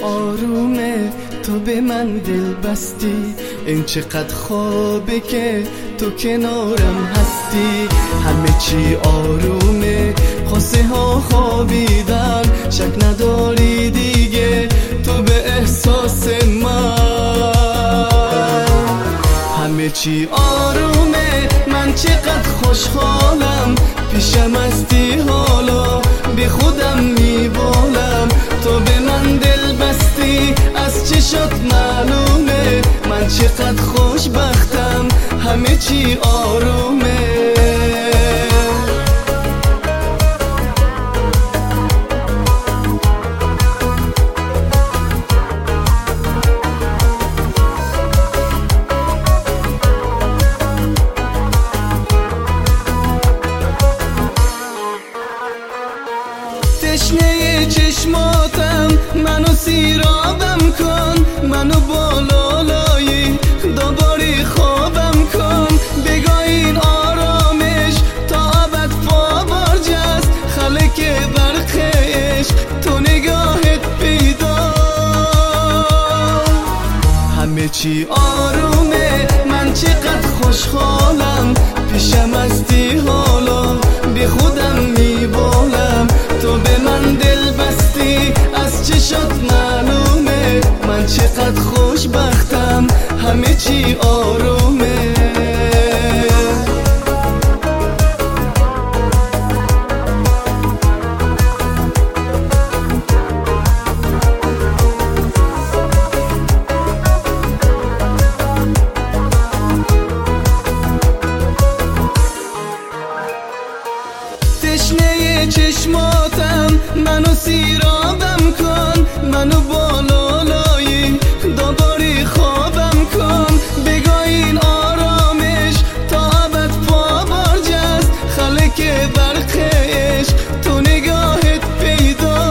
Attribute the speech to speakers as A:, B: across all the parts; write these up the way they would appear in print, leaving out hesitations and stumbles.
A: آرومه تو به من دل بستی، این چقدر خوابه که تو کنارم هستی. همه چی آرومه، قصه ها خوابیدن، شک نداری دیگه تو به احساس من. همه چی آرومه، من چقدر خوشحالم، پیشم هستی حالا به خودم میبالم. تو به من دل بستی، از چشات معلومه من چقدر خوشبختم، همه چی آرومه. تشنه چشماتم، منو سیرابم کن، منو بالالایی دوباره خوابم کن. بگاه این آرامش تا ابد پابرج است، خلق برخش تو نگاهت پیدا. همه چی آرومه، من چقدر خوشحالم، پیشم هستی حالا به خودم میبالم. تو به من دل بستی، از چشات معلومه من چقدر خوشبختم، همه چی آرومه. تشنه چشماتم، منو سیرابم کن، منو بالالایی دوباره خوابم کن. بگاه این آرامش تا ابد پابرج است، خلق برخش تو نگاهت پیدا.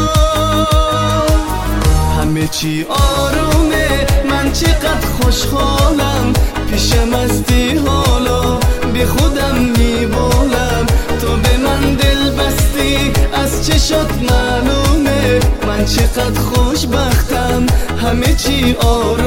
A: همه چی آرومه، من چقدر خوشحالم، پیشم هستی حالا به خودم میبالم. تو به من دل بستی، از چشات معلومه من چقدر خوشبختم، همه چی آرومه.